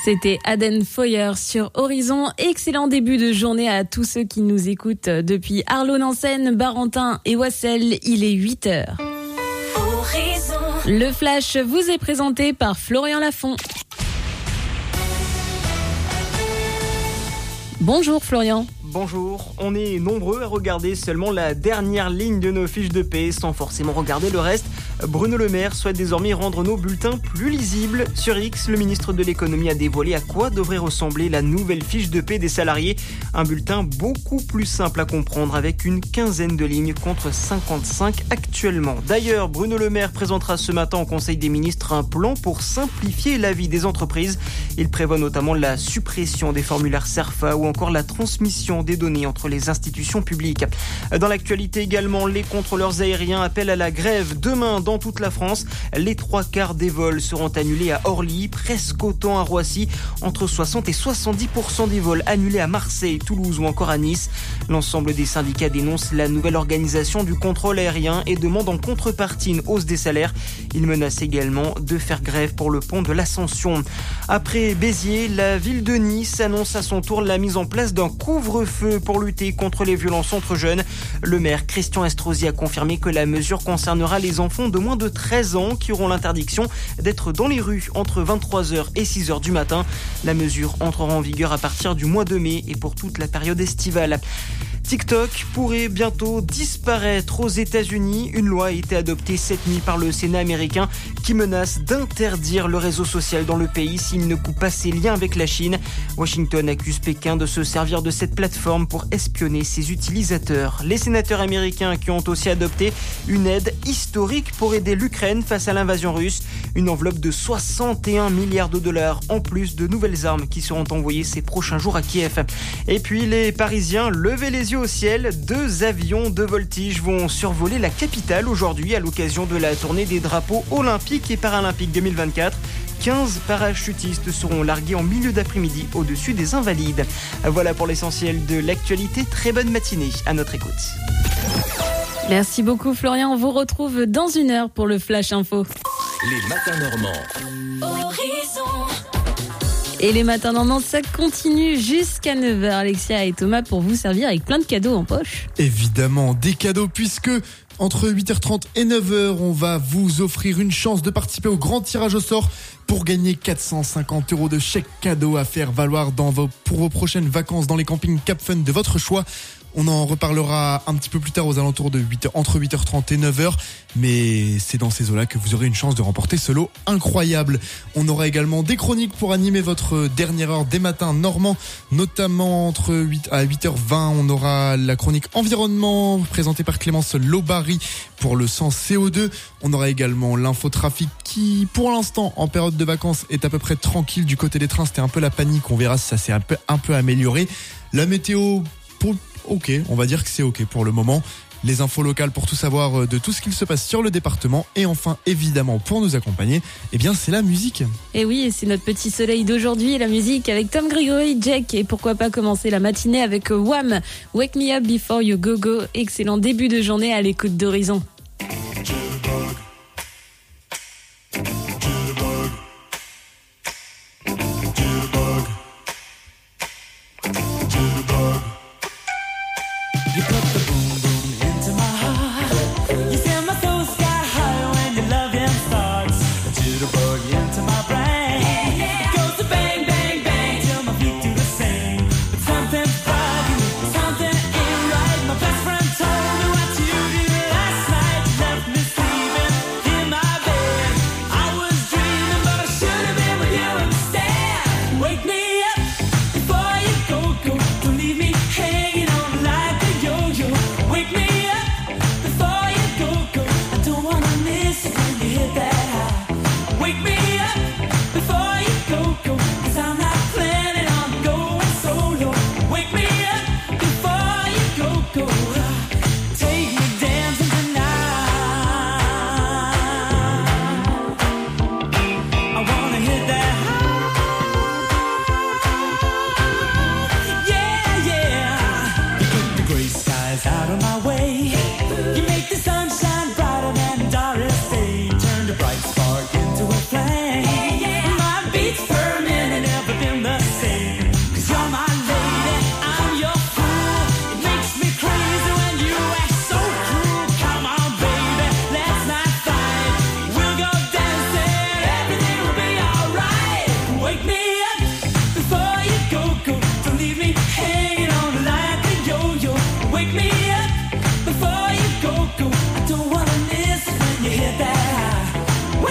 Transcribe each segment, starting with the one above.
C'était Aden Foyer sur Horizon. Excellent début de journée à tous ceux qui nous écoutent depuis Arlon-en-Seine, Barentin et Wassel. Il est 8h. Horizon. Le Flash vous est présenté par Florian Lafont. Bonjour Florian. Bonjour, on est nombreux à regarder seulement la dernière ligne de nos fiches de paie sans forcément regarder le reste. Bruno Le Maire souhaite désormais rendre nos bulletins plus lisibles. Sur X, le ministre de l'économie a dévoilé à quoi devrait ressembler la nouvelle fiche de paie des salariés. Un bulletin beaucoup plus simple à comprendre avec une quinzaine de lignes contre 55 actuellement. D'ailleurs, Bruno Le Maire présentera ce matin au Conseil des ministres un plan pour simplifier la vie des entreprises. Il prévoit notamment la suppression des formulaires CERFA ou encore la transmission des données entre les institutions publiques. Dans l'actualité également, les contrôleurs aériens appellent à la grève demain dans toute la France. Les 3/4 des vols seront annulés à Orly, presque autant à Roissy, entre 60 et 70% des vols annulés à Marseille, Toulouse ou encore à Nice. L'ensemble des syndicats dénoncent la nouvelle organisation du contrôle aérien et demandent en contrepartie une hausse des salaires. Ils menacent également de faire grève pour le pont de l'Ascension. Après Béziers, la ville de Nice annonce à son tour la mise en place d'un couvre-feu pour lutter contre les violences entre jeunes. Le maire Christian Estrosi a confirmé que la mesure concernera les enfants de moins de 13 ans qui auront l'interdiction d'être dans les rues entre 23h et 6h du matin. La mesure entrera en vigueur à partir du mois de mai et pour toute la période estivale. TikTok pourrait bientôt disparaître aux États-Unis. Une loi a été adoptée cette nuit par le Sénat américain qui menace d'interdire le réseau social dans le pays s'il ne coupe pas ses liens avec la Chine. Washington accuse Pékin de se servir de cette plateforme pour espionner ses utilisateurs. Les sénateurs américains qui ont aussi adopté une aide historique pour aider l'Ukraine face à l'invasion russe. Une enveloppe de 61 milliards de dollars en plus de nouvelles armes qui seront envoyées ces prochains jours à Kiev. Et puis les Parisiens levaient les yeux au ciel. 2 avions de voltige vont survoler la capitale aujourd'hui à l'occasion de la tournée des drapeaux olympiques et paralympiques 2024. 15 parachutistes seront largués en milieu d'après-midi au-dessus des Invalides. Voilà pour l'essentiel de l'actualité. Très bonne matinée à notre écoute. Merci beaucoup Florian. On vous retrouve dans 1 heure pour le Flash Info. Les matins normands. Horizon. Et les matins normands, ça continue jusqu'à 9h. Alexia et Thomas pour vous servir avec plein de cadeaux en poche. Évidemment, des cadeaux puisque entre 8h30 et 9h, on va vous offrir une chance de participer au grand tirage au sort pour gagner 450 € de chèque cadeau à faire valoir pour vos prochaines vacances dans les campings Cap Fun de votre choix. On en reparlera un petit peu plus tard aux alentours de entre 8h30 et 9h. Mais c'est dans ces eaux-là que vous aurez une chance de remporter ce lot incroyable. On aura également des chroniques pour animer votre dernière heure des matins normands. Notamment entre 8 à 8h20, on aura la chronique environnement présentée par Clémence Lobary pour le sens CO2. On aura également l'infotrafic qui, pour l'instant, en période de vacances, est à peu près tranquille du côté des trains. C'était un peu la panique. On verra si ça s'est un peu amélioré. La météo, ok, on va dire que c'est ok pour le moment. Les infos locales pour tout savoir de tout ce qu'il se passe sur le département. Et enfin, évidemment, pour nous accompagner, eh bien, c'est la musique. Et oui, c'est notre petit soleil d'aujourd'hui, la musique avec Tom Gregory, Jack. Et pourquoi pas commencer la matinée avec Wham! Wake Me Up Before You Go Go. Excellent début de journée à l'écoute d'Horizon. Something ain't right. My best friend told me what you did last night.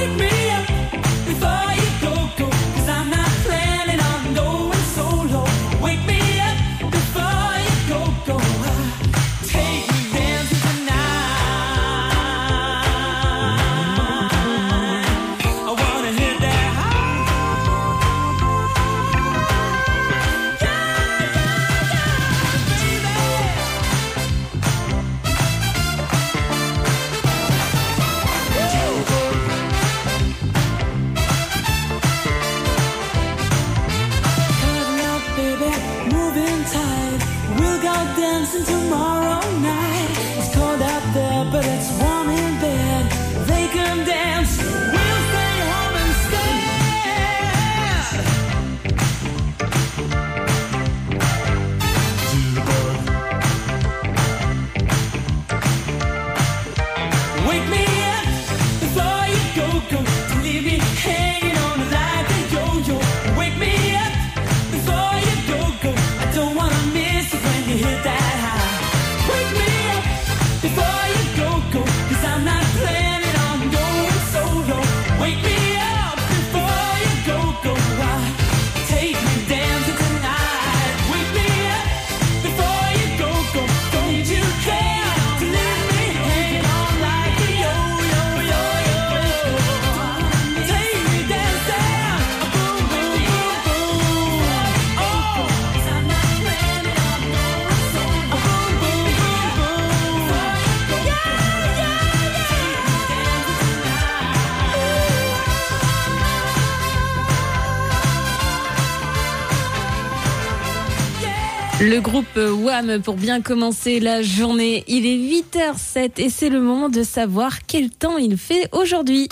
Le groupe Wham pour bien commencer la journée. Il est 8h07 et c'est le moment de savoir quel temps il fait aujourd'hui.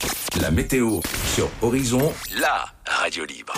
La météo sur Horizon, la radio libre.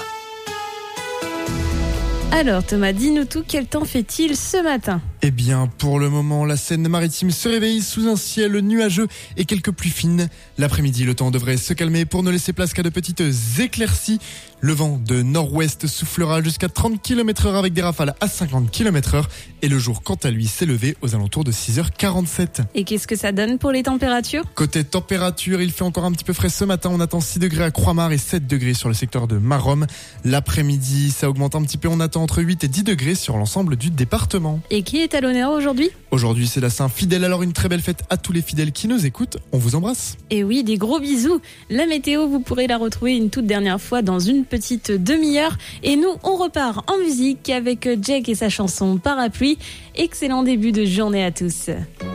Alors Thomas, dis-nous tout, quel temps fait-il ce matin ? Eh bien, pour le moment, la Seine-Maritime se réveille sous un ciel nuageux et quelques pluies fines. L'après-midi, le temps devrait se calmer pour ne laisser place qu'à de petites éclaircies. Le vent de nord-ouest soufflera jusqu'à 30 km/h avec des rafales à 50 km/h. Et le jour, quant à lui, s'est levé aux alentours de 6h47. Et qu'est-ce que ça donne pour les températures ? Côté température, il fait encore un petit peu frais ce matin. On attend 6 degrés à Croix-Mare et 7 degrés sur le secteur de Maromme. L'après-midi, ça augmente un petit peu. On attend entre 8 et 10 degrés sur l'ensemble du département. Et qui est à l'honneur aujourd'hui ? Aujourd'hui, c'est la Saint-Fidèle. Alors une très belle fête à tous les fidèles qui nous écoutent. On vous embrasse. Et oui, des gros bisous. La météo, vous pourrez la retrouver une toute dernière fois dans une petite demi-heure. Et nous, on repart en musique avec Jack et sa chanson Parapluie. Excellent début de journée à tous.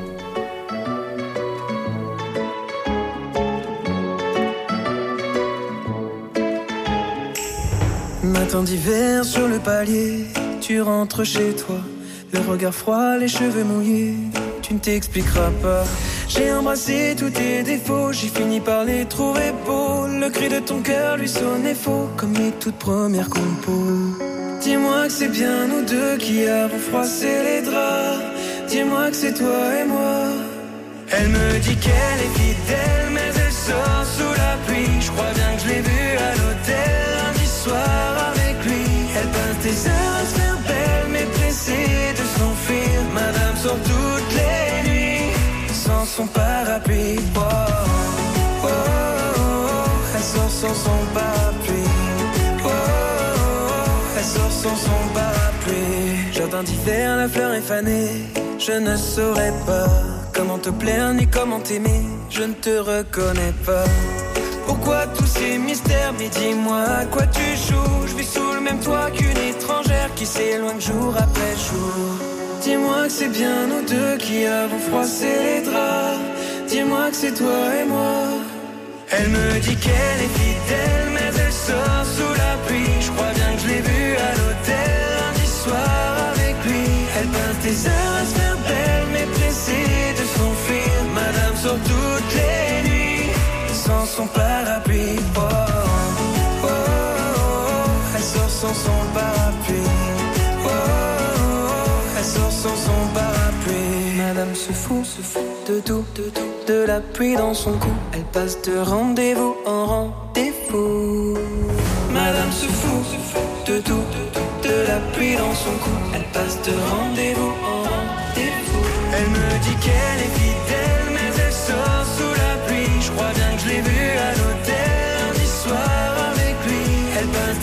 Matin d'hiver sur le palier, tu rentres chez toi, le regard froid, les cheveux mouillés, tu ne t'expliqueras pas. J'ai embrassé tous tes défauts, j'ai fini par les trouver beaux. Le cri de ton cœur lui sonnait faux, comme mes toutes premières compos. Dis-moi que c'est bien nous deux qui avons froissé les draps. Dis-moi que c'est toi et moi. Elle me dit qu'elle est fidèle, mais elle sort sous la pluie. Je crois bien que je l'ai vue à l'hôtel lundi soir avec lui. Elle passe des heures à se faire belle, mais pressée de s'enfuir. Madame sort toutes les nuits sans son parapluie. Oh, oh, oh, oh. Elle sort sans son parapluie. Oh, oh, oh. Elle sort sans son parapluie. Jardin d'hiver, la fleur est fanée. Je ne saurais pas comment te plaire ni comment t'aimer. Je ne te reconnais pas. Pourquoi tous ces mystères? Mais dis-moi à quoi tu joues. Je vis sous le même toit qu'une étrangère qui s'éloigne jour après jour. Dis-moi que c'est bien nous deux qui avons froissé les draps. Dis-moi que c'est toi et moi. Elle me dit qu'elle est fidèle, mais elle sort sous la pluie. Je crois bien que je l'ai vue à l'hôtel lundi soir avec lui. Elle passe des heures à se faire belle, mais pressée de s'enfuir. Madame sort toutes les nuits sans son parapluie. Oh, oh, oh, oh. Elle sort sans son parapluie. Oh, oh, oh. Elle sort sans son parapluie. Madame se fout de tout, de la pluie dans son cou. Elle passe de rendez-vous en rendez-vous. Madame se fout de tout, de la pluie dans son cou. Elle passe de rendez-vous en rendez-vous. Elle me dit qu'elle est fidèle, mais elle sort sous la pluie. Je crois bien que je l'ai vue à l'hôtel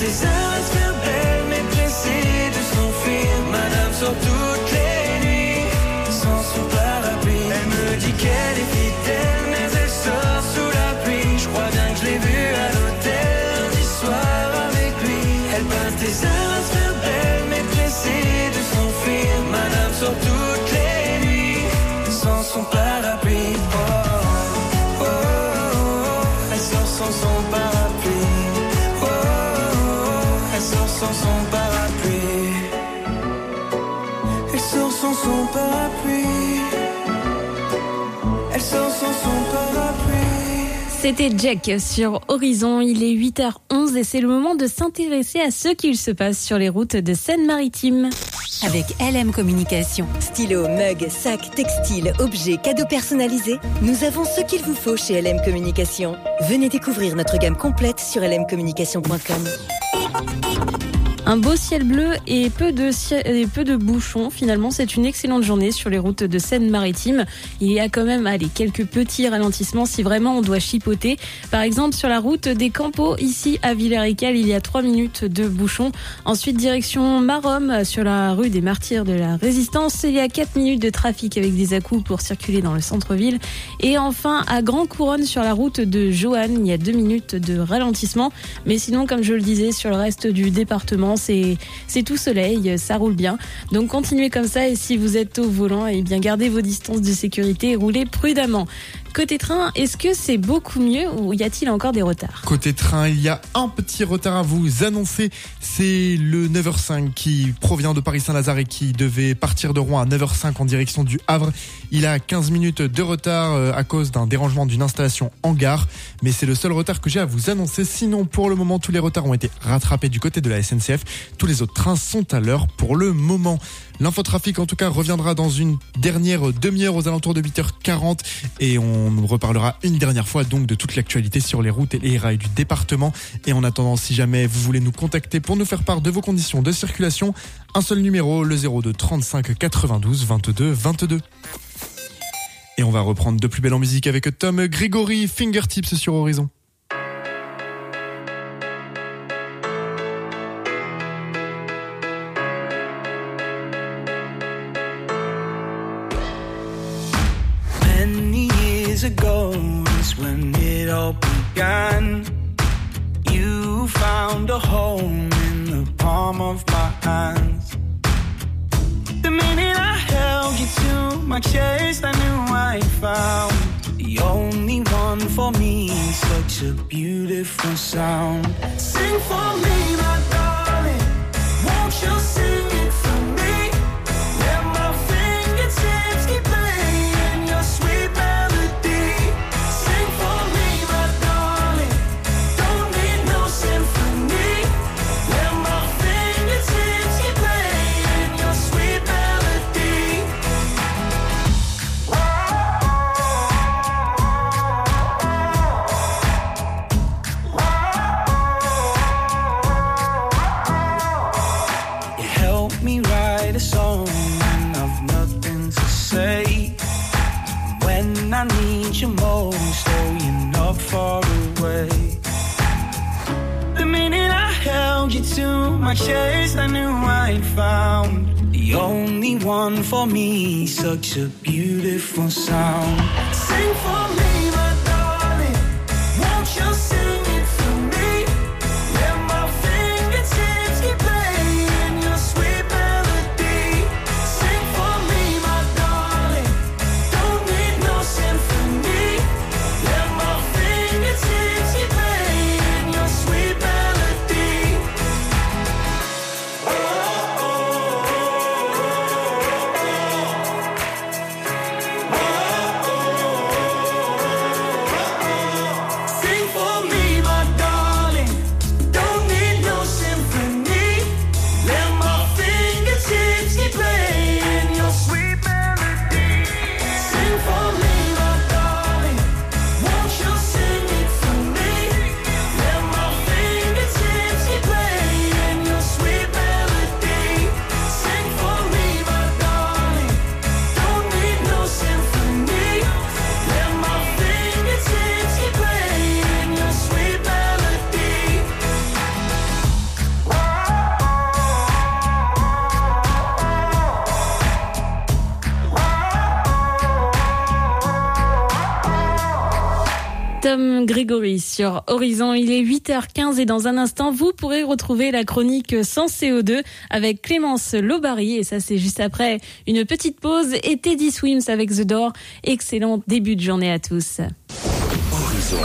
tes heures à se faire belle, mais pressée de s'enfuir. Madame sort toutes les nuits sans son parapluie. Elle me dit qu'elle est fidèle, mais elle sort sous la pluie. Je crois bien que je l'ai vue à l'hôtel lundi soir avec lui. Elle passe des heures à se faire belle, mais pressée de s'enfuir. Madame sort toutes les nuits sans son parapluie. Oh, oh, oh, oh. Elle sort sans son parapluie. Oh, oh, oh. Elle sort sans son parapluie. Elle sort sans son parapluie. Elle sort sans son parapluie. C'était Jack sur Horizon, il est 8h11 et c'est le moment de s'intéresser à ce qu'il se passe sur les routes de Seine-Maritime. Avec LM Communication. Stylo, mug, sac, textile, objets, cadeaux personnalisés. Nous avons ce qu'il vous faut chez LM Communication. Venez découvrir notre gamme complète sur lmcommunication.com. Un beau ciel bleu et peu de bouchons. Finalement, c'est une excellente journée sur les routes de Seine-Maritime. Il y a quand même, quelques petits ralentissements si vraiment on doit chipoter. Par exemple, sur la route des Campos, ici à Villers-Écal, il y a 3 minutes de bouchons. Ensuite, direction Maromme, sur la rue des Martyrs de la Résistance, il y a 4 minutes de trafic avec des à-coups pour circuler dans le centre-ville. Et enfin, à Grand Couronne, sur la route de Joanne, il y a 2 minutes de ralentissement. Mais sinon, comme je le disais, sur le reste du département, c'est tout soleil, ça roule bien. Donc continuez comme ça et si vous êtes au volant, eh bien gardez vos distances de sécurité et roulez prudemment. Côté train, est-ce que c'est beaucoup mieux ou y a-t-il encore des retards ? Côté train, il y a un petit retard à vous annoncer. C'est le 9h05 qui provient de Paris-Saint-Lazare et qui devait partir de Rouen à 9h05 en direction du Havre. Il a 15 minutes de retard à cause d'un dérangement d'une installation en gare. Mais c'est le seul retard que j'ai à vous annoncer. Sinon, pour le moment, tous les retards ont été rattrapés du côté de la SNCF. Tous les autres trains sont à l'heure pour le moment. L'infotrafic, en tout cas, reviendra dans une dernière demi-heure aux alentours de 8h40 et on nous reparlera une dernière fois donc de toute l'actualité sur les routes et les rails du département. Et en attendant, si jamais vous voulez nous contacter pour nous faire part de vos conditions de circulation, un seul numéro, le 02 35 92 22 22. Et on va reprendre de plus belle en musique avec Tom Grégory, Fingertips sur Horizon. Ago is when it all began. You found a home in the palm of my hands. The minute I held you to my chest, I knew I found the only one for me. Such a beautiful sound. Sing for me, my darling. Won't you sing it for me? Let my fingertips keep playing your sweet melody. Sing for me, my darling. Don't need no symphony. Let my fingertips keep playing your sweet melody. You help me write a song when I've nothing to say. When I need you most, oh, you're not far away. The minute I held you to my chest, I knew I'd found the only one for me. Such a beautiful sound. Sing for me, my darling. Won't you sing it for me? Let my fingertips keep playing your sweet melody. Sing for me, my darling. Don't need no symphony. Let my fingertips keep playing your sweet melody. Tom Grégory sur Horizon. Il est 8h15 et dans un instant, vous pourrez retrouver la chronique Sans CO2 avec Clémence Lobary. Et ça, c'est juste après une petite pause. Et Teddy Swims avec The Door. Excellent début de journée à tous. Horizon.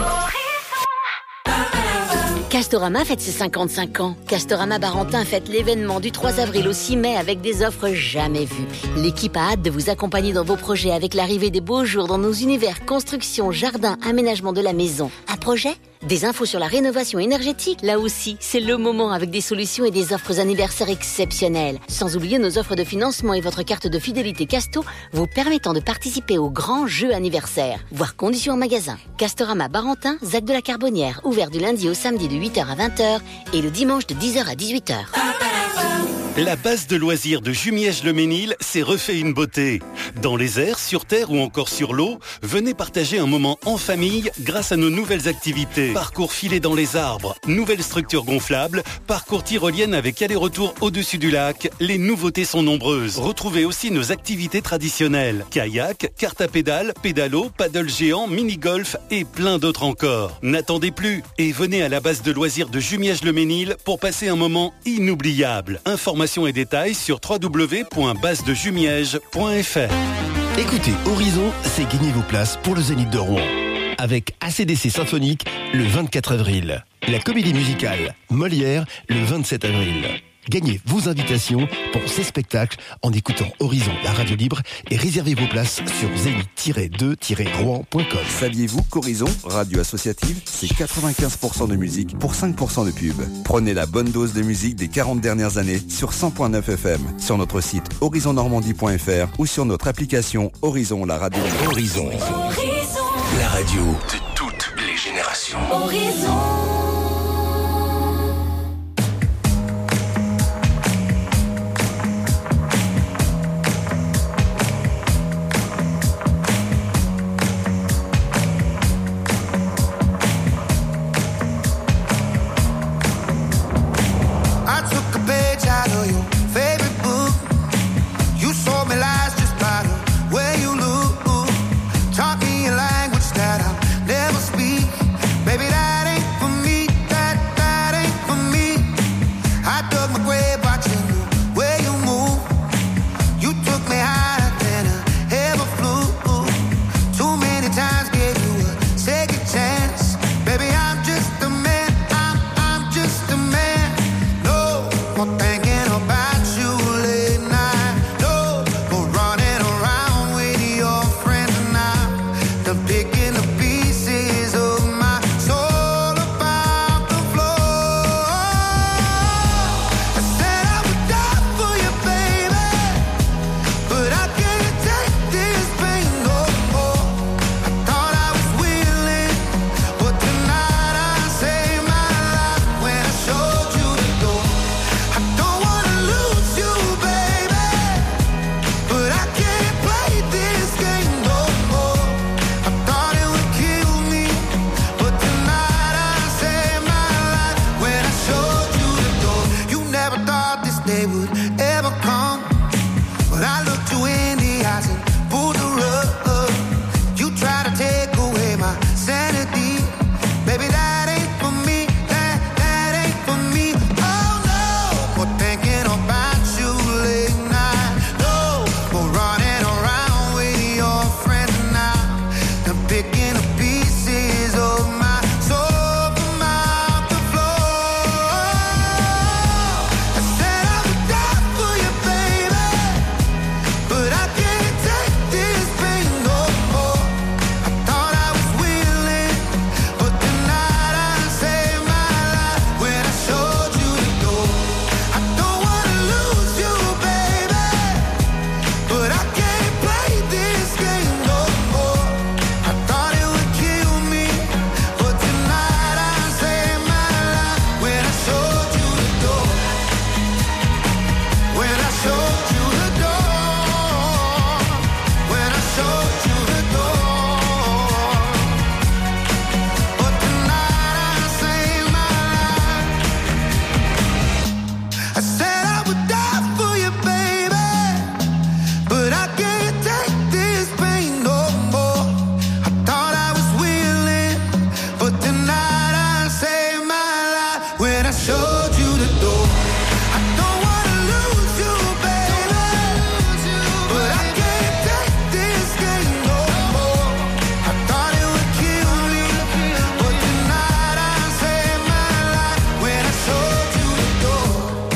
Castorama fête ses 55 ans. Castorama Barentin fête l'événement du 3 avril au 6 mai avec des offres jamais vues. L'équipe a hâte de vous accompagner dans vos projets avec l'arrivée des beaux jours dans nos univers construction, jardin, aménagement de la maison. Un projet ? Des infos sur la rénovation énergétique ? Là aussi, c'est le moment avec des solutions et des offres anniversaires exceptionnelles. Sans oublier nos offres de financement et votre carte de fidélité Casto vous permettant de participer au grand jeu anniversaire. Voir conditions en magasin. Castorama Barentin, ZAC de la Carbonnière, ouvert du lundi au samedi de 8h à 20h et le dimanche de 10h à 18h. La base de loisirs de Jumièges-le-Mesnil s'est refait une beauté. Dans les airs, sur terre ou encore sur l'eau, venez partager un moment en famille grâce à nos nouvelles activités. Parcours filé dans les arbres, nouvelles structures gonflables, parcours tyrolienne avec aller-retour au-dessus du lac. Les nouveautés sont nombreuses. Retrouvez aussi nos activités traditionnelles. Kayak, carte à pédales, pédalo, paddle géant, mini-golf et plein d'autres encore. N'attendez plus et venez à la base de loisirs de Jumièges-le-Mesnil pour passer un moment inoubliable. Informations et détails sur www.basedejumièges.fr. Écoutez Horizon, c'est gagner vos places pour le Zénith de Rouen. Avec AC/DC Symphonique le 24 avril. La comédie musicale Molière le 27 avril. Gagnez vos invitations pour ces spectacles en écoutant Horizon, la radio libre, et réservez vos places sur zénith-2-rouen.com. Saviez-vous qu'Horizon, radio associative, c'est 95% de musique pour 5% de pub. Prenez la bonne dose de musique des 40 dernières années sur 100.9 FM, sur notre site horizonnormandie.fr ou sur notre application Horizon, la radio libre. Horizon. La radio de toutes les générations. Horizon. I don't showed you the door. I don't wanna lose you, baby, but I can't take this game no more. I thought it would kill me, but tonight I saved my life when I showed you the door.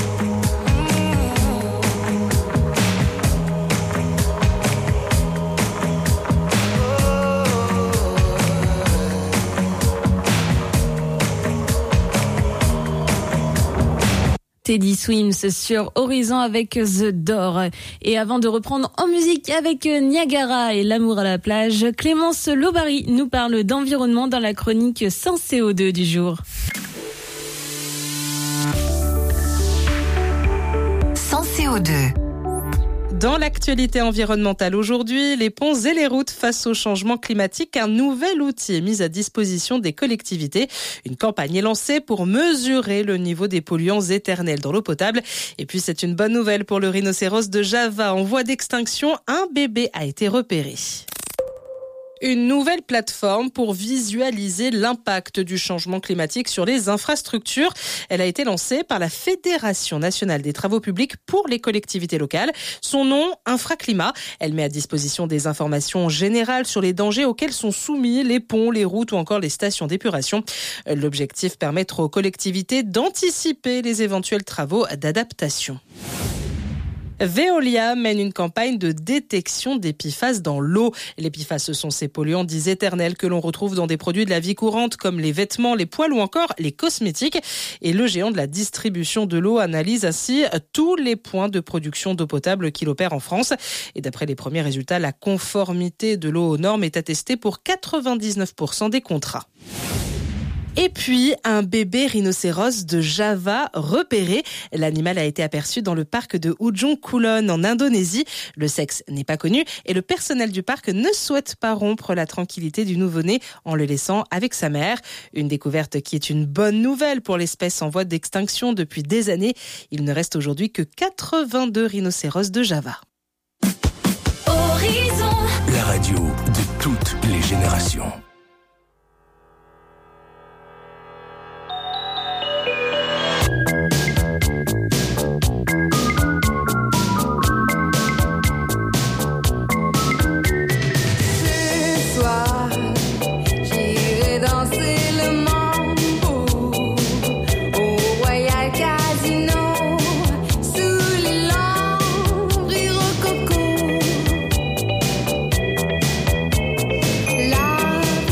Teddy Swims sur Horizon avec The Door. Et avant de reprendre en musique avec Niagara et l'amour à la plage, Clémence Lobary nous parle d'environnement dans la chronique sans CO2 du jour. Sans CO2. Dans l'actualité environnementale aujourd'hui, les ponts et les routes face au changement climatique, un nouvel outil est mis à disposition des collectivités. Une campagne est lancée pour mesurer le niveau des polluants éternels dans l'eau potable. Et puis c'est une bonne nouvelle pour le rhinocéros de Java. En voie d'extinction, un bébé a été repéré. Une nouvelle plateforme pour visualiser l'impact du changement climatique sur les infrastructures. Elle a été lancée par la Fédération nationale des travaux publics pour les collectivités locales. Son nom, Infraclimat. Elle met à disposition des informations générales sur les dangers auxquels sont soumis les ponts, les routes ou encore les stations d'épuration. L'objectif, permettre aux collectivités d'anticiper les éventuels travaux d'adaptation. Veolia mène une campagne de détection des PFAS dans l'eau. Les PFAS, ce sont ces polluants dits éternels que l'on retrouve dans des produits de la vie courante comme les vêtements, les poêles ou encore les cosmétiques. Et le géant de la distribution de l'eau analyse ainsi tous les points de production d'eau potable qu'il opère en France. Et d'après les premiers résultats, la conformité de l'eau aux normes est attestée pour 99% des contrats. Et puis, un bébé rhinocéros de Java repéré. L'animal a été aperçu dans le parc de Ujung Kulon en Indonésie. Le sexe n'est pas connu et le personnel du parc ne souhaite pas rompre la tranquillité du nouveau-né en le laissant avec sa mère. Une découverte qui est une bonne nouvelle pour l'espèce en voie d'extinction depuis des années. Il ne reste aujourd'hui que 82 rhinocéros de Java. Horizon, la radio de toutes les générations. Love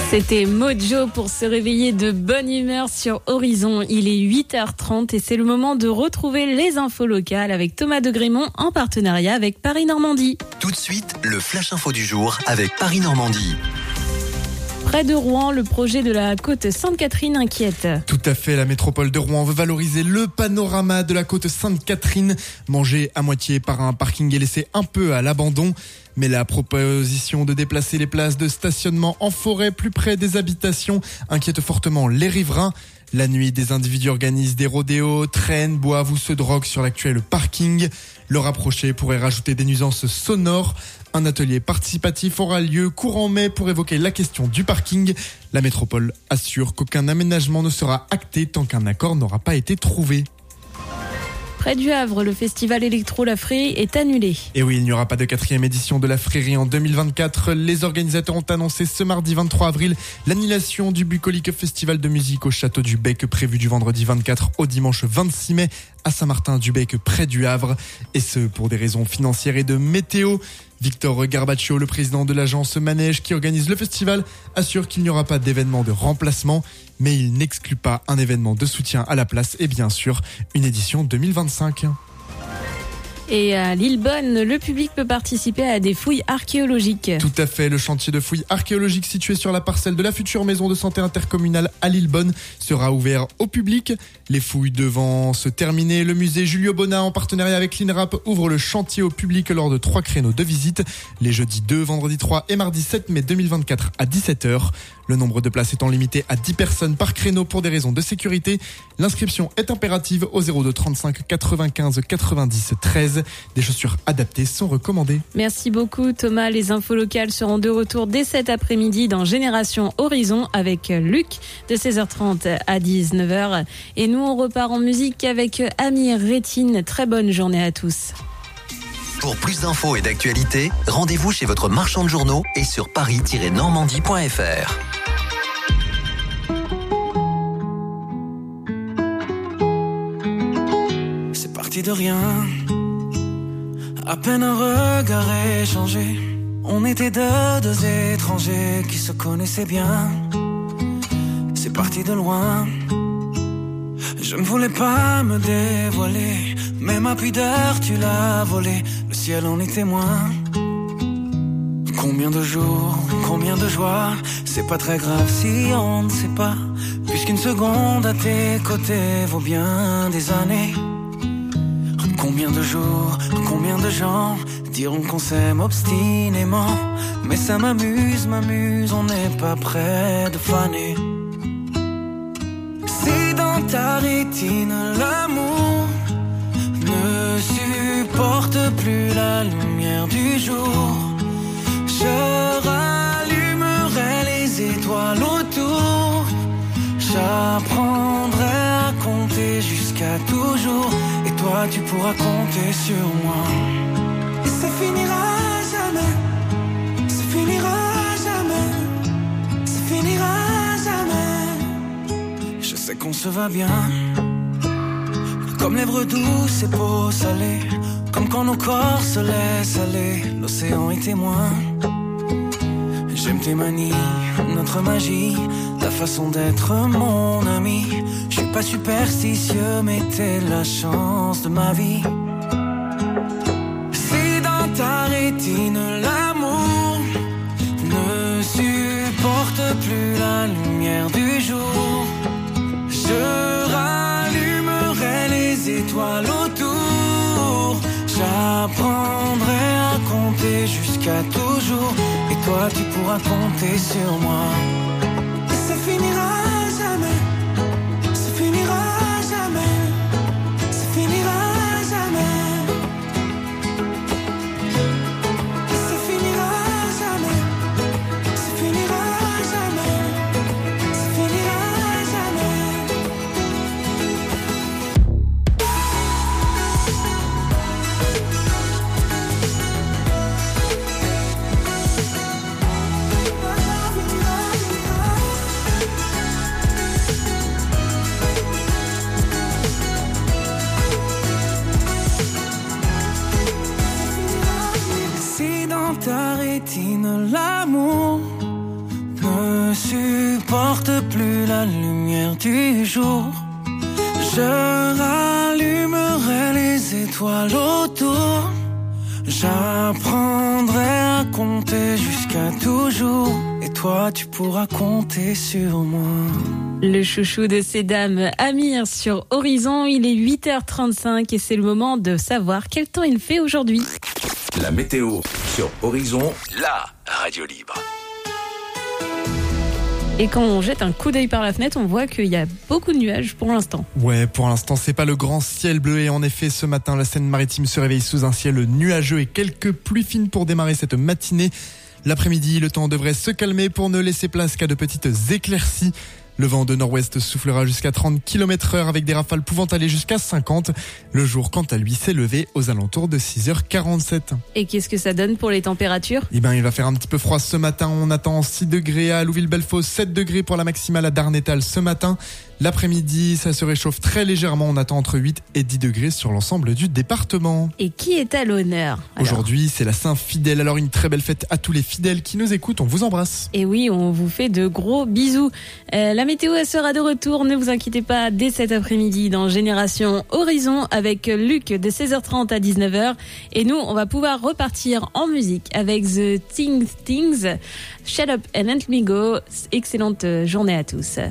C'était Mojo pour se réveiller de bonne humeur sur Horizon. Il est 8h30 et c'est le moment de retrouver les infos locales avec Thomas de Grémont en partenariat avec Paris Normandie. Tout de suite, le Flash Info du jour avec Paris Normandie. Près de Rouen, le projet de la côte Sainte-Catherine inquiète. Tout à fait, la métropole de Rouen veut valoriser le panorama de la côte Sainte-Catherine, mangé à moitié par un parking et laissé un peu à l'abandon. Mais la proposition de déplacer les places de stationnement en forêt plus près des habitations inquiète fortement les riverains. La nuit, des individus organisent des rodéos, traînent, boivent ou se droguent sur l'actuel parking. Le rapproché pourrait rajouter des nuisances sonores. Un atelier participatif aura lieu courant mai pour évoquer la question du parking. La métropole assure qu'aucun aménagement ne sera acté tant qu'un accord n'aura pas été trouvé. Près du Havre, le festival électro La Frérie est annulé. Et oui, il n'y aura pas de 4e édition de la Frérie en 2024. Les organisateurs ont annoncé ce mardi 23 avril l'annulation du Bucolique Festival de musique au Château du Bec prévu du vendredi 24 au dimanche 26 mai à Saint-Martin-du-Bec près du Havre. Et ce, pour des raisons financières et de météo. Victor Garbaccio, le président de l'agence Manège qui organise le festival, assure qu'il n'y aura pas d'événement de remplacement, mais il n'exclut pas un événement de soutien à la place et bien sûr une édition 2025. Et à Lillebonne, le public peut participer à des fouilles archéologiques. Tout à fait, le chantier de fouilles archéologiques situé sur la parcelle de la future maison de santé intercommunale à Lillebonne sera ouvert au public. Les fouilles devant se terminer, le musée Julio Bona en partenariat avec l'INRAP ouvre le chantier au public lors de 3 créneaux de visite, les jeudis 2, vendredi 3 et mardi 7 mai 2024 à 17h. Le nombre de places étant limité à 10 personnes par créneau pour des raisons de sécurité. L'inscription est impérative au 02 35 95 90 13. Des chaussures adaptées sont recommandées. Merci beaucoup Thomas. Les infos locales seront de retour dès cet après-midi dans Génération Horizon avec Luc de 16h30 à 19h. Et nous on repart en musique avec Amir Rétine. Très bonne journée à tous. Pour plus d'infos et d'actualités, rendez-vous chez votre marchand de journaux et sur paris-normandie.fr. C'est parti de rien, à peine un regard échangé. On était deux étrangers qui se connaissaient bien. C'est parti de loin, je ne voulais pas me dévoiler, mais ma pudeur tu l'as volée, le ciel en est témoin. Combien de jours, combien de joies, c'est pas très grave si on ne sait pas, puisqu'une seconde à tes côtés vaut bien des années. Combien de jours, combien de gens diront qu'on s'aime obstinément, mais ça m'amuse, on n'est pas près de faner. Si dans ta rétine l'amour ne supporte plus la lumière du jour, je rallumerai les étoiles autour, j'apprendrai à compter jusqu'à toujours, et toi tu pourras compter sur moi. Et ça finira jamais, ça finira jamais, ça finira jamais. Je sais qu'on se va bien, comme lèvres douces et peau salée, comme quand nos corps se laissent aller, l'océan est témoin. J'aime tes manies, notre magie, ta façon d'être mon ami. Je suis pas superstitieux, mais t'es la chance de ma vie. Si dans ta rétine l'amour ne supporte plus la lumière du jour, je rallumerai les étoiles autour, j'apprendrai à compter jusqu'à toujours, et toi tu pourras compter sur moi. Et ça finira jamais, ça finira jamais, ça finira jamais. Et ça finira jamais, ça finira jamais, ça finira jamais. Si dans ta rétine l'amour ne supporte n'importe plus la lumière du jour. Je rallumerai les étoiles autour. J'apprendrai à compter jusqu'à toujours. Et toi, tu pourras compter sur moi. Le chouchou de ces dames, Amir sur Horizon. Il est 8h35 et c'est le moment de savoir quel temps il fait aujourd'hui. La météo sur Horizon, la radio libre. Et quand on jette un coup d'œil par la fenêtre, on voit qu'il y a beaucoup de nuages pour l'instant. Ouais, pour l'instant, c'est pas le grand ciel bleu. Et en effet, ce matin, la Seine-Maritime se réveille sous un ciel nuageux et quelques pluies fines pour démarrer cette matinée. L'après-midi, le temps devrait se calmer pour ne laisser place qu'à de petites éclaircies. Le vent de nord-ouest soufflera jusqu'à 30 km/h avec des rafales pouvant aller jusqu'à 50. Le jour, quant à lui, s'est levé aux alentours de 6h47. Et qu'est-ce que ça donne pour les températures ? Eh ben, il va faire un petit peu froid ce matin. On attend 6 degrés à Louville-Belfaux, 7 degrés pour la maximale à Darnétal ce matin. L'après-midi, ça se réchauffe très légèrement. On attend entre 8 et 10 degrés sur l'ensemble du département. Et qui est à l'honneur ? Aujourd'hui, c'est la Saint-Fidèle. Alors, une très belle fête à tous les fidèles qui nous écoutent. On vous embrasse. Et oui, on vous fait de gros bisous. La météo, elle sera de retour. Ne vous inquiétez pas, dès cet après-midi dans Génération Horizon avec Luc de 16h30 à 19h. Et nous, on va pouvoir repartir en musique avec The Things. Shut Up and Let Me Go. Excellente journée à tous.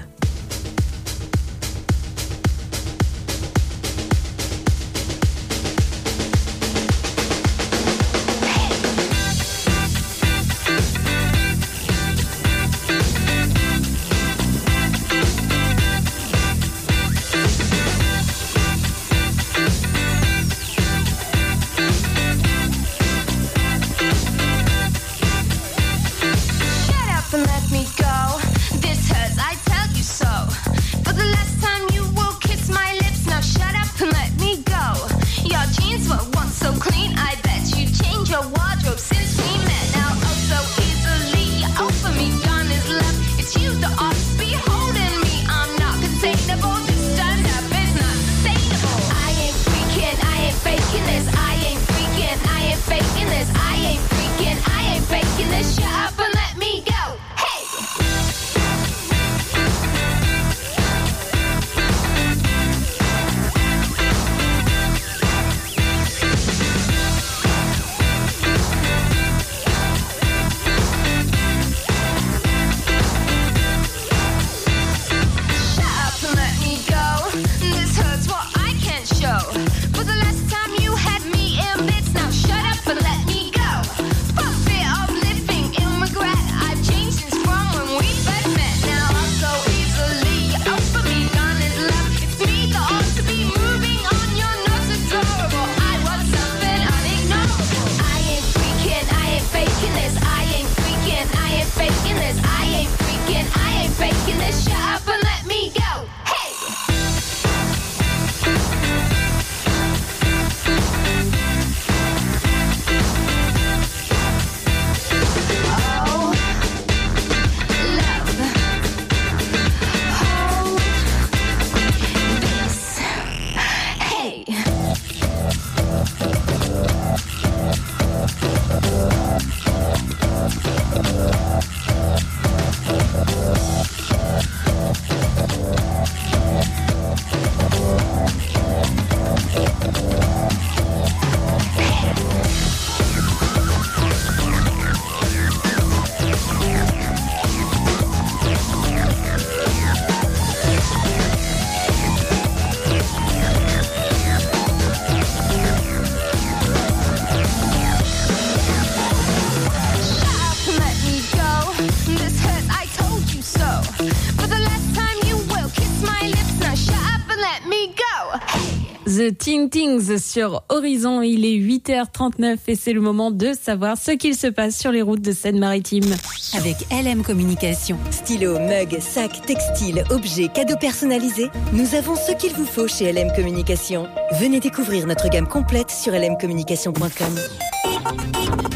The Things sur Horizon. Il est 8h39 et c'est le moment de savoir ce qu'il se passe sur les routes de Seine-Maritime. Avec LM Communication, stylo, mug, sac, textile, objets, cadeaux personnalisés, nous avons ce qu'il vous faut chez LM Communication. Venez découvrir notre gamme complète sur lmcommunication.com.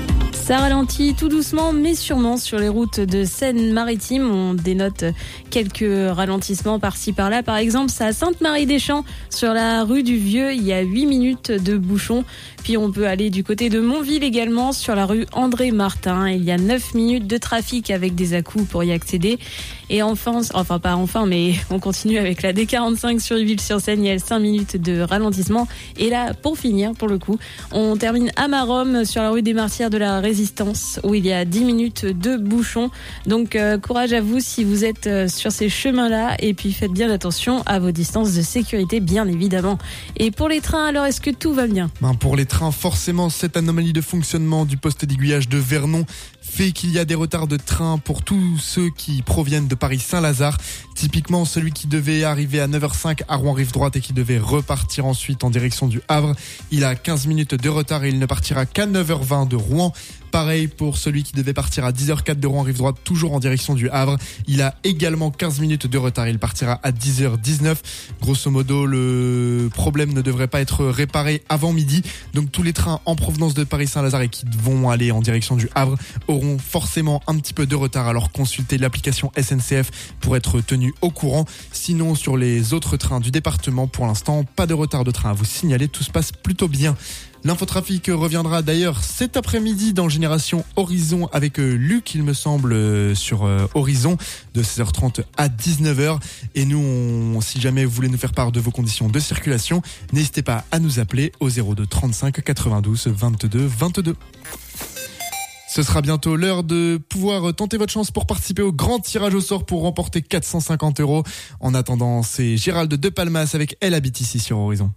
Ça ralentit tout doucement mais sûrement sur les routes de Seine-Maritime. On dénote quelques ralentissements par-ci par-là. Par exemple, c'est à Sainte-Marie-des-Champs sur la rue du Vieux. Il y a 8 minutes de bouchon. Puis on peut aller du côté de Montville également sur la rue André-Martin. Il y a 9 minutes de trafic avec des à-coups pour y accéder. Et enfin, mais on continue avec la D45 sur Yville-sur-Seine. Il y a 5 minutes de ralentissement. Et là, pour finir, pour le coup, on termine à Maromme sur la rue des Martyrs de la Résistance où il y a 10 minutes de bouchon. Donc courage à vous si vous êtes sur ces chemins-là. Et puis faites bien attention à vos distances de sécurité, bien évidemment. Et pour les trains, alors est-ce que tout va bien ? Pour les trains, forcément, cette anomalie de fonctionnement du poste d'aiguillage de Vernon fait qu'il y a des retards de train pour tous ceux qui proviennent de Paris-Saint-Lazare. Typiquement, celui qui devait arriver à 9h05 à Rouen-Rive-Droite et qui devait repartir ensuite en direction du Havre, il a 15 minutes de retard et il ne partira qu'à 9h20 de Rouen. Pareil pour celui qui devait partir à 10h04 de Rouen-Rive-Droite, toujours en direction du Havre. Il a également 15 minutes de retard. Il partira à 10h19. Grosso modo, le problème ne devrait pas être réparé avant midi. Donc tous les trains en provenance de Paris-Saint-Lazare et qui vont aller en direction du Havre auront forcément un petit peu de retard. Alors consultez l'application SNCF pour être tenu au courant. Sinon, sur les autres trains du département, pour l'instant, pas de retard de train à vous signaler. Tout se passe plutôt bien. L'infotrafic reviendra d'ailleurs cet après-midi dans Génération Horizon avec Luc, il me semble, sur Horizon de 16h30 à 19h. Et nous, si jamais vous voulez nous faire part de vos conditions de circulation, n'hésitez pas à nous appeler au 02 35 92 22 22. Ce sera bientôt l'heure de pouvoir tenter votre chance pour participer au grand tirage au sort pour remporter 450 €. En attendant, c'est Gérald de Palmas avec Elle habite ici sur Horizon.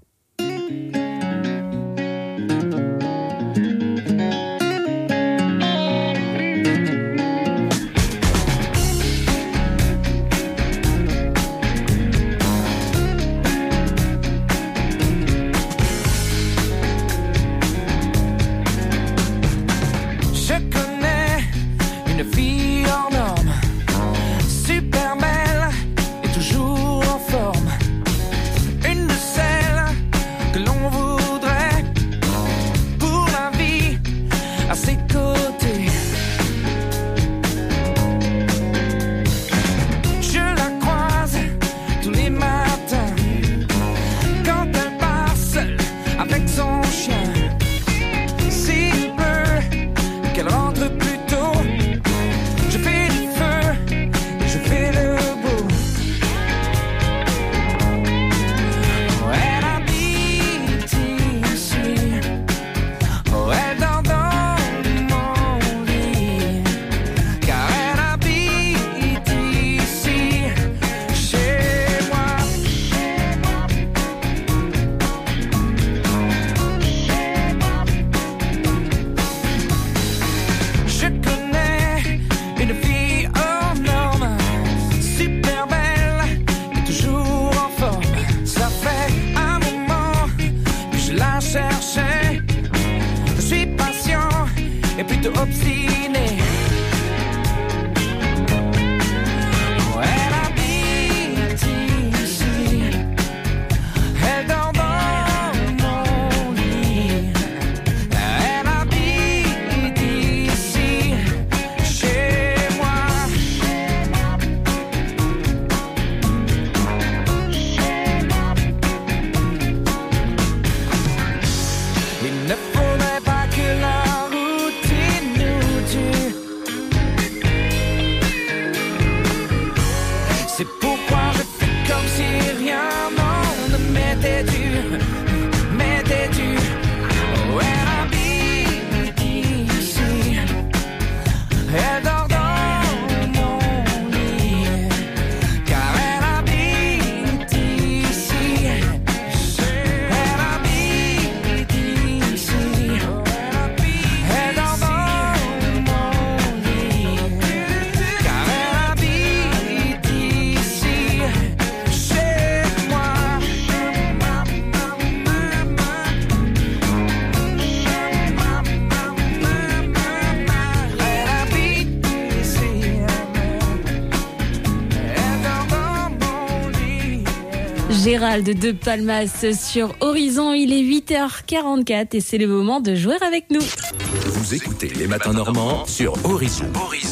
Gérald de Palmas sur Horizon, il est 8h44 et c'est le moment de jouer avec nous. Vous écoutez les matins normands sur Horizon.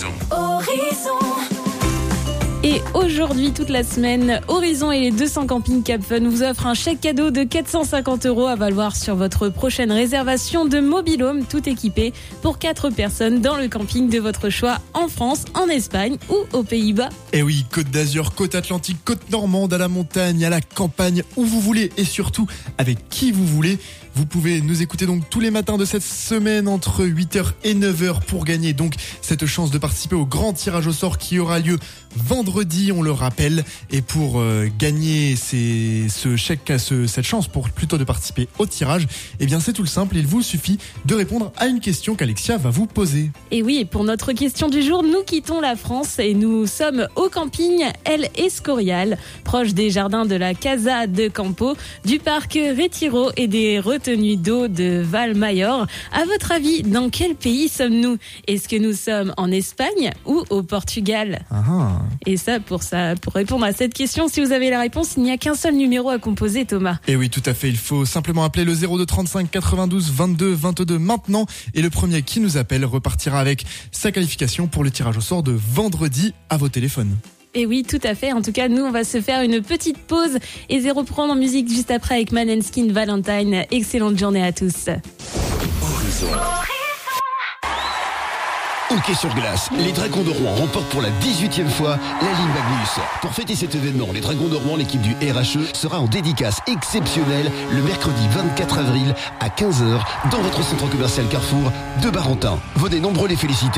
Et aujourd'hui, toute la semaine, Horizon et les 200 campings Cap Fun vous offrent un chèque cadeau de 450 € à valoir sur votre prochaine réservation de mobil-home tout équipé pour 4 personnes dans le camping de votre choix en France, en Espagne ou aux Pays-Bas. Et oui, Côte d'Azur, Côte Atlantique, Côte Normande, à la montagne, à la campagne, où vous voulez et surtout avec qui vous voulez. Vous pouvez nous écouter donc tous les matins de cette semaine entre 8h et 9h pour gagner donc cette chance de participer au grand tirage au sort qui aura lieu vendredi, on le rappelle. Et pour gagner ce chèque, cette chance pour plutôt de participer au tirage, eh bien c'est tout simple, il vous suffit de répondre à une question qu'Alexia va vous poser. Et oui, pour notre question du jour, nous quittons la France et nous sommes au camping El Escorial, proche des jardins de la Casa de Campo, du parc Retiro et des retenues d'eau de Valmayor. À votre avis, dans quel pays sommes-nous ? Est-ce que nous sommes en Espagne ou au Portugal ? Et ça, pour répondre à cette question, si vous avez la réponse, il n'y a qu'un seul numéro à composer, Thomas. Et oui, tout à fait. Il faut simplement appeler le 02 35 92 22 22 maintenant. Et le premier qui nous appelle repartira avec sa qualification pour le tirage au sort de vendredi à vos téléphones. Et oui, tout à fait. En tout cas, nous, on va se faire une petite pause et reprendre en musique juste après avec Maneskin Valentine. Excellente journée à tous. Horizon. Hockey sur glace, les Dragons de Rouen remportent pour la 18e fois la Ligue Magnus. Pour fêter cet événement, les Dragons de Rouen, l'équipe du RHE, sera en dédicace exceptionnelle le mercredi 24 avril à 15h dans votre centre commercial Carrefour de Barentin. Venez nombreux les féliciter.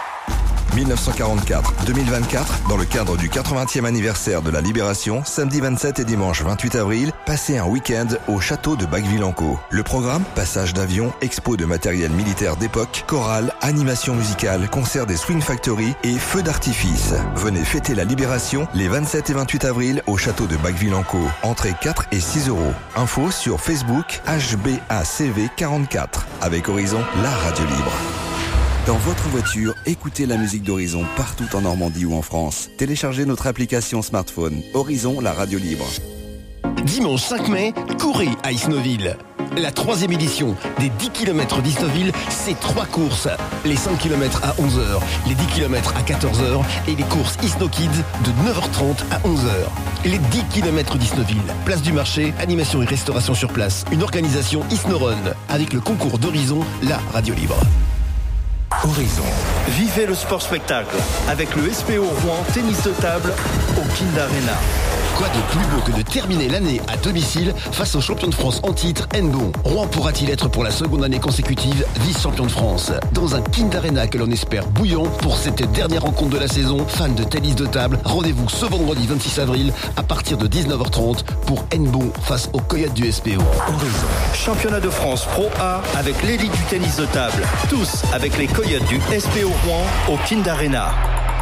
1944-2024, dans le cadre du 80e anniversaire de la Libération, samedi 27 et dimanche 28 avril, passez un week-end au château de Bacqueville-en-Caux. Le programme, passage d'avion, expo de matériel militaire d'époque, chorale, animation musicale, concert des Swing Factory et feux d'artifice. Venez fêter la Libération les 27 et 28 avril au château de Bacqueville-en-Caux. Entrée 4 et 6 €. Info sur Facebook HBACV44. Avec Horizon, la radio libre. Dans votre voiture, écoutez la musique d'Horizon partout en Normandie ou en France. Téléchargez notre application smartphone Horizon, la radio libre. Dimanche 5 mai, courez à Isnoville. La 3e édition des 10 km d'Isnoville, c'est 3 courses. Les 5 km à 11h, les 10 km à 14h et les courses Isno Kids de 9h30 à 11h. Les 10 km d'Isnoville, place du marché, animation et restauration sur place. Une organisation Isnorun avec le concours d'Horizon, la radio libre. Horizon. Vivez le sport spectacle avec le SPO Rouen tennis de table au Kind Arena. Quoi de plus beau que de terminer l'année à domicile face au champion de France en titre, Nbon. Rouen pourra-t-il être pour la seconde année consécutive vice-champion de France? Dans un Kind Arena que l'on espère bouillant pour cette dernière rencontre de la saison, fans de tennis de table, rendez-vous ce vendredi 26 avril à partir de 19h30 pour Nbon face aux Coyotes du SPO. Horizon. Championnat de France Pro A avec l'élite du tennis de table. Tous avec les Coyotes du SPO Rouen au Kind Arena.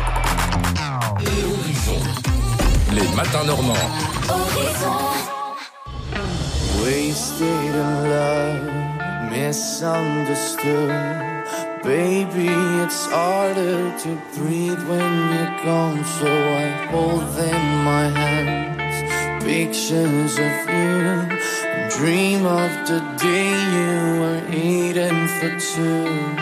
Les matins normands. Wasted in love, misunderstood. Baby, it's harder to breathe when you're gone. So I hold in my hands pictures of you. Dream of the day you were eating for two.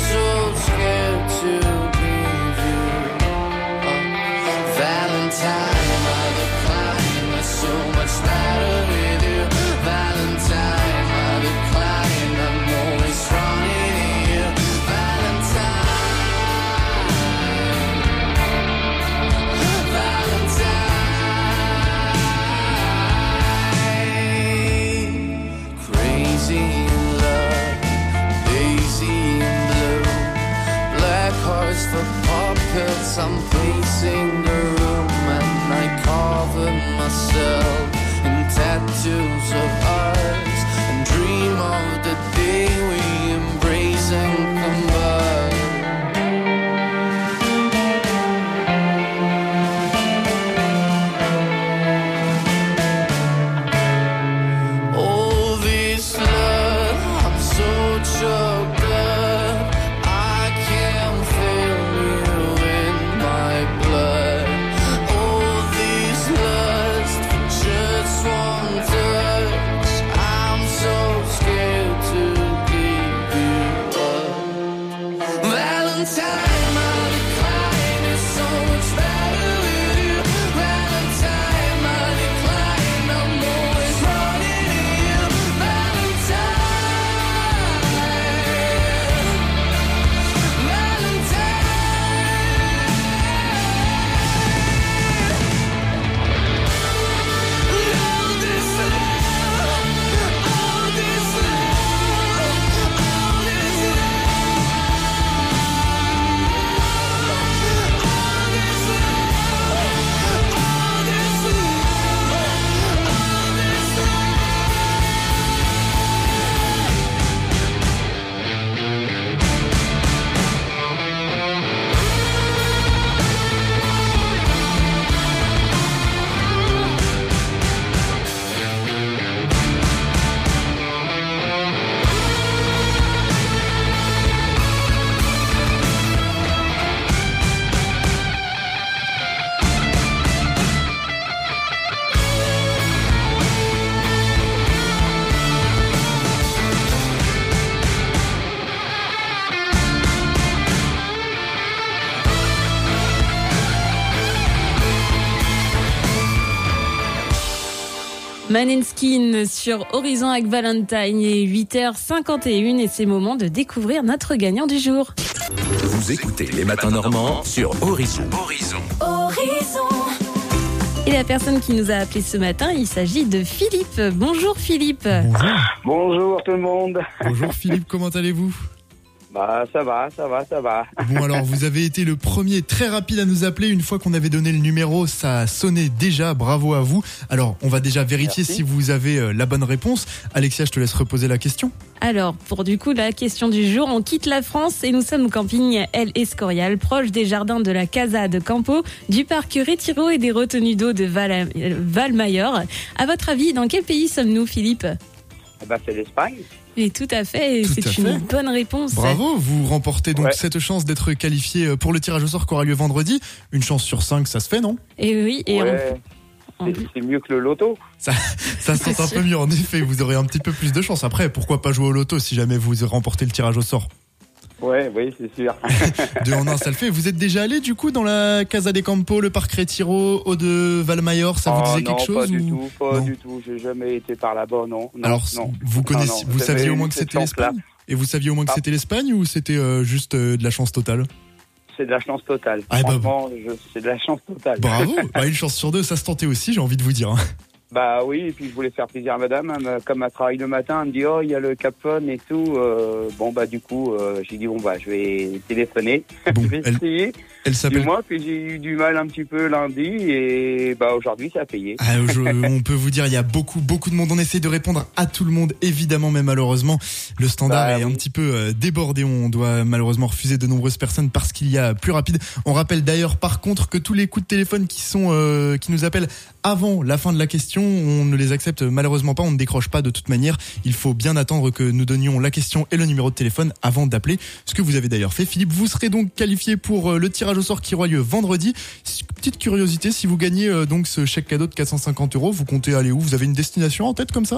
Valentine Maneskin sur Horizon avec Valentine. Il est 8h51 et c'est le moment de découvrir notre gagnant du jour. Vous écoutez les matins normands sur Horizon. Et la personne qui nous a appelé ce matin, il s'agit de Philippe. Bonjour Philippe. Bonjour tout le monde. Bonjour Philippe, comment allez-vous ? Bah ça va. Bon alors, vous avez été le premier très rapide à nous appeler. Une fois qu'on avait donné le numéro, ça a sonné déjà, bravo à vous. Alors, on va déjà vérifier si vous avez la bonne réponse. Alexia, je te laisse reposer la question. Alors, pour du coup, la question du jour, on quitte la France et nous sommes au camping El Escorial, proche des jardins de la Casa de Campo, du parc Retiro et des retenues d'eau de Valmayor. À votre avis, dans quel pays sommes-nous, Philippe ? Bah c'est l'Espagne. Et tout à fait, c'est une bonne réponse. Bravo, vous remportez donc cette chance d'être qualifié pour le tirage au sort qui aura lieu vendredi. Une chance sur 5, ça se fait, non ? Et oui, et c'est mieux que le loto. Ça se sent un peu mieux, en effet, vous aurez un petit peu plus de chance. Après, pourquoi pas jouer au loto si jamais vous remportez le tirage au sort ? Oui, c'est sûr. 2 en 1, ça le fait. Vous êtes déjà allé du coup dans la Casa de Campo, le parc Retiro, au de Valmayor, ça vous disait quelque chose ? Pas du tout, j'ai jamais été par là-bas, non. Alors, vous connaissiez, vous saviez au moins que c'était l'Espagne ? Et vous saviez au moins que c'était l'Espagne ou c'était juste de la chance totale ? C'est de la chance totale. Franchement, c'est de la chance totale. Bravo, une chance sur 2, ça se tentait aussi, j'ai envie de vous dire. Bah oui, et puis je voulais faire plaisir à madame, comme elle travaille le matin, elle me dit oh il y a le Capone et tout, du coup j'ai dit je vais téléphoner, je vais essayer. Elle s'appelle... Puis j'ai eu du mal un petit peu lundi et aujourd'hui ça a payé. On peut vous dire il y a beaucoup de monde, on essaie de répondre à tout le monde évidemment, mais malheureusement le standard est un petit peu débordé, on doit malheureusement refuser de nombreuses personnes parce qu'il y a plus rapide. On rappelle d'ailleurs par contre que tous les coups de téléphone qui nous appellent avant la fin de la question, on ne les accepte malheureusement pas, on ne décroche pas de toute manière. Il faut bien attendre que nous donnions la question et le numéro de téléphone avant d'appeler, ce que vous avez d'ailleurs fait. Philippe, vous serez donc qualifié pour le tirage au sort qui aura lieu vendredi. Petite curiosité, si vous gagnez donc ce chèque cadeau de 450 €, vous comptez aller où ? Vous avez une destination en tête comme ça ?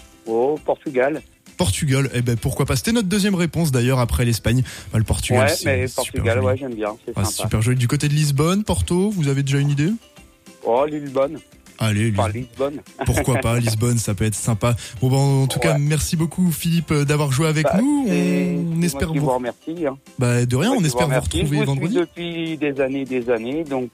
Portugal. Portugal, pourquoi pas. C'était notre deuxième réponse d'ailleurs après l'Espagne. Le Portugal, mais Portugal, j'aime bien, c'est sympa. Super joli. Du côté de Lisbonne, Porto, vous avez déjà une idée ? Lisbonne. Allez, Lisbonne. Pourquoi pas, Lisbonne, ça peut être sympa. En tout cas, merci beaucoup Philippe d'avoir joué avec nous. On espère vous remercier. De rien, on espère vous retrouver vendredi. Depuis des années, donc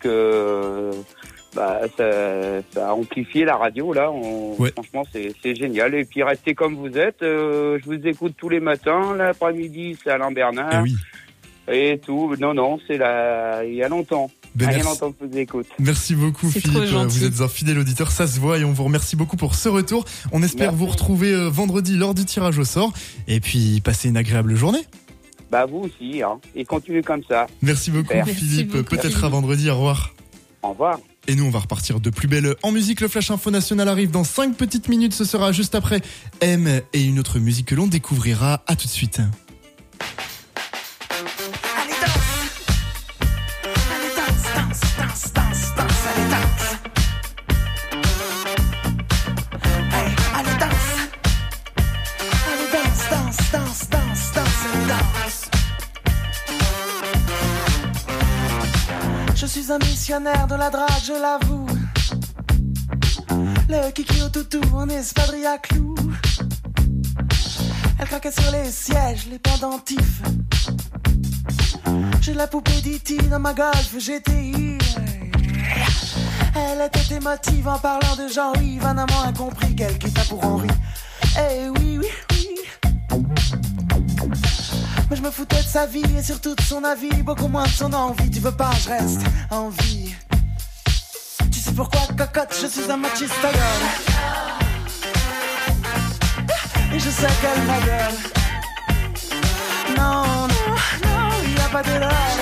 ça a amplifié la radio là. Franchement, c'est génial. Et puis restez comme vous êtes. Je vous écoute tous les matins. L'après-midi, c'est Alain Bernard. Et tout. Non, c'est il y a longtemps. Longtemps que je vous écoute. Merci beaucoup Philippe, vous êtes un fidèle auditeur, ça se voit et on vous remercie beaucoup pour ce retour. On espère vous retrouver vendredi lors du tirage au sort et puis passer une agréable journée. Vous aussi, et continuez comme ça. Merci beaucoup Philippe, peut-être à vendredi, au revoir. Au revoir. Et nous on va repartir de plus belle en musique, le Flash Info National arrive dans 5 petites minutes, ce sera juste après M et une autre musique que l'on découvrira, à tout de suite. Je suis un missionnaire de la drague, je l'avoue. Le kiki au toutou en espadrille à clous. Elle craquait sur les sièges, les pendentifs. J'ai la poupée d'E.T. dans ma Golf GTI. Elle était émotive en parlant de Jean-Yves. Un amant incompris qu'elle quitta pour Henri. Eh oui. Mais je me foutais de sa vie et surtout de son avis, beaucoup moins de son envie. Tu veux pas, je reste en vie. Tu sais pourquoi, cocotte, je suis un machiste à gueule. Et je sais qu'elle ma gueule. Non, y a pas de l'heure.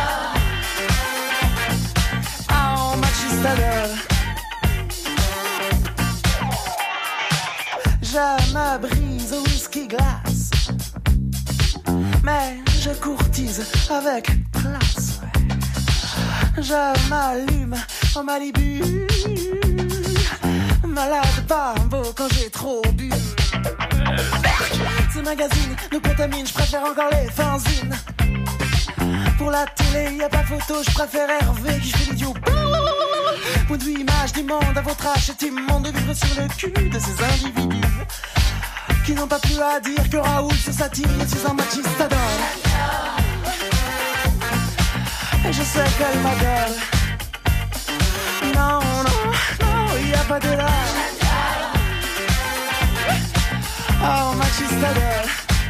Oh, machiste à gueule. Je me brise au whisky glace. Mais je courtise avec classe. Je m'allume en Malibu. Malade pas beau quand j'ai trop bu. Ces magazines nous contaminent, je préfère encore les fanzines. Pour la télé, y a pas photo, je préfère Hervé qui fait l'idiot. Point de vue image du monde, à votre âge, c'est immonde de vivre sur le cul de ces individus qui n'ont pas plus à dire que Raoul sur sa tire. Je suis un machiste adore. Et je sais qu'elle m'adore. Non, non, non, il n'y a pas de là. Oh, machiste adore.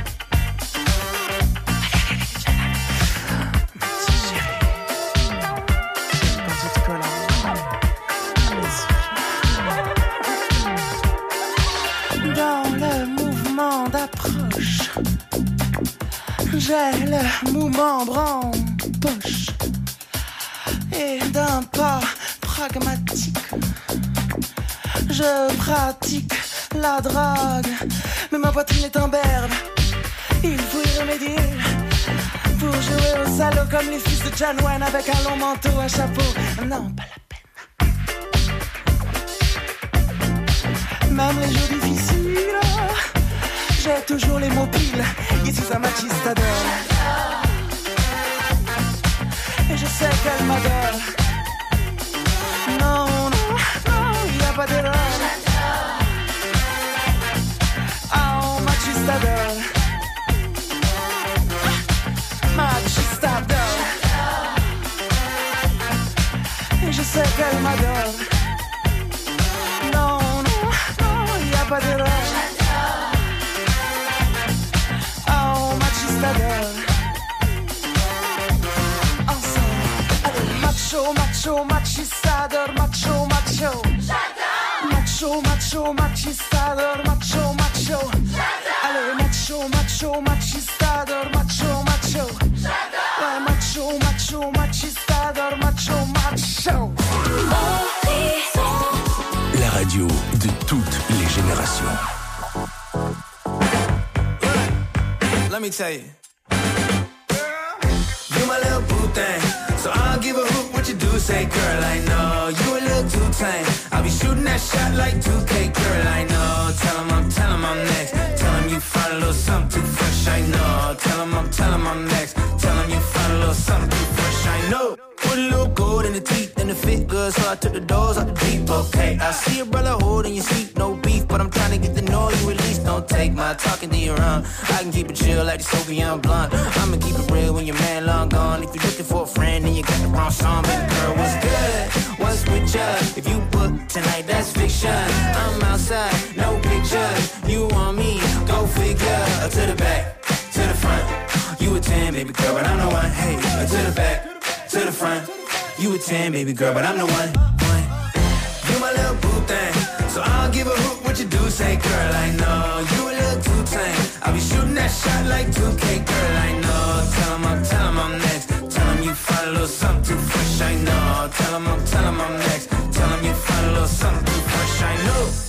Dans le mouvement d'approche, j'ai le mouvement bras en poche. Et d'un pas pragmatique, je pratique la drague. Mais ma poitrine est en berne, il faut y remédier. Pour jouer au salaud comme les fils de John Wayne avec un long manteau, un chapeau, non, pas la peine. Même les jours difficiles, j'ai toujours les mots piles. Ici un machiste adore. Et je sais qu'elle m'adore. Non, non, non, il n'y a pas d'erreur. Oh, machiste adore. Machiste adore. Et je sais qu'elle m'adore. Non, non, non, il n'y a pas d'erreur. Oh, machiste adore. Macho, macho, machistador, macho, macho. Macho, macho, machistador, macho, macho. Allez, macho, macho, machistador, macho, macho. Ouais, macho, macho, machistador, macho, macho. La radio de toutes les générations. Let me tell you. You my little boo thing. So I'll give a hoot what you do, say, girl, I know you a little too tame. I'll be shooting that shot like 2K, girl, I know. Tell him I'm next. Tell him you find a little something too fresh, I know. Tell him I'm next. Tell him you find a little something too fresh, I know. Put a little gold in the teeth and the fit good, so I took the doors out the deep, okay. I see a brother holding your seat, no beef, but I'm trying to get to know you at least. Don't take my talking to your own. I can keep it chill like the Soviet blunt. I'ma keep it real when your man long gone. If you're looking for a friend and you got the wrong song, baby girl, what's good? What's with ya? If you book tonight, that's fiction. I'm outside, no pictures. You want me? Go figure. To the back, to the front. You a 10, baby girl, but I'm the one. Hey, to the back, to the front. You a 10, baby girl, but I'm the one. You my little boo thing. So I'll give a hoot what you do, say, girl, I know. You a little too tame. I'll be shooting that shot like 2K, girl, I know. Tell him I'm next. Tell him you find a little something too fresh, I know. Tell him I'm next. Tell him you find a little something too fresh, I know.